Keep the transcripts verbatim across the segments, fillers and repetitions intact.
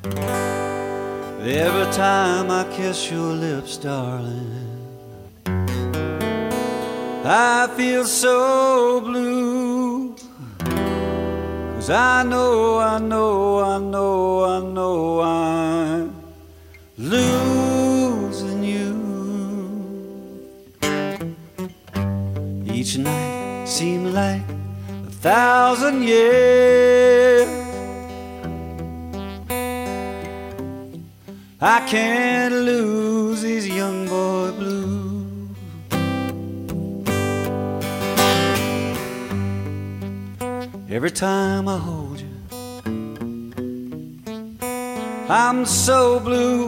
Every time I kiss your lips, darling, I feel so blue. 'Cause I know, I know, I know, I know I'm losing you. Each night seems like a thousand years. I can't lose these young boy blues. Every time I hold you, I'm so blue.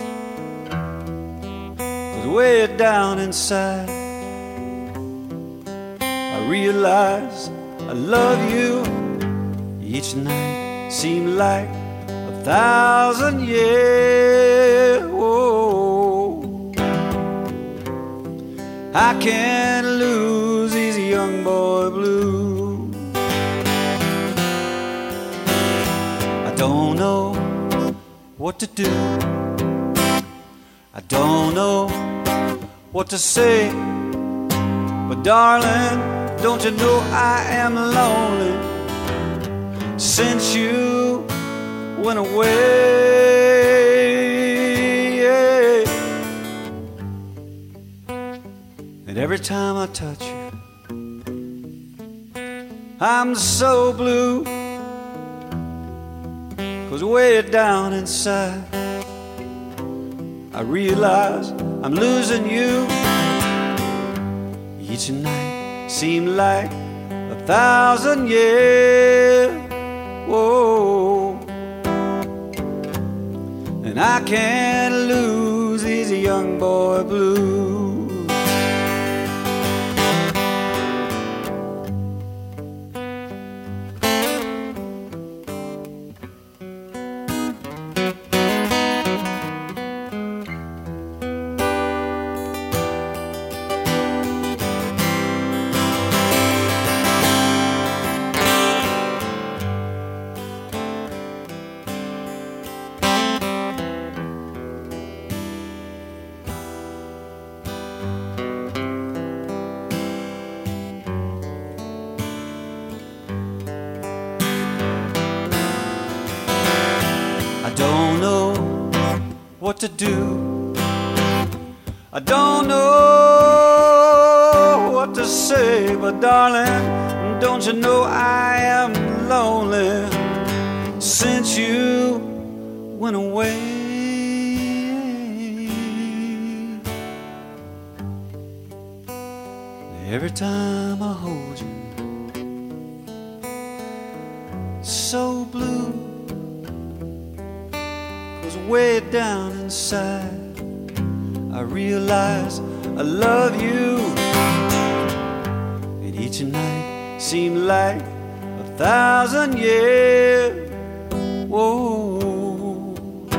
'Cause way down inside, I realize I love you. Each night seems like a thousand years. Whoa. I can't lose these young boy blues. I don't know what to do. I don't know what to say. But darling, don't you know I am lonely since you went away. Yeah. And every time I touch you, I'm so blue. 'Cause way down inside, I realize I'm losing you. Each night seems like a thousand years. Whoa. And I can't lose these young boy blues. I don't know what to do. I don't know what to say. But darling, don't you know I am lonely since you went away. Every time I hold you, so blue. 'Cause way down inside, I realize I love you. And each night seems like a thousand years. Whoa.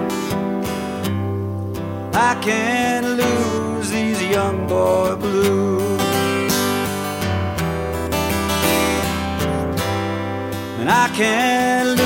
I can't lose these young boy blues. And I can't lose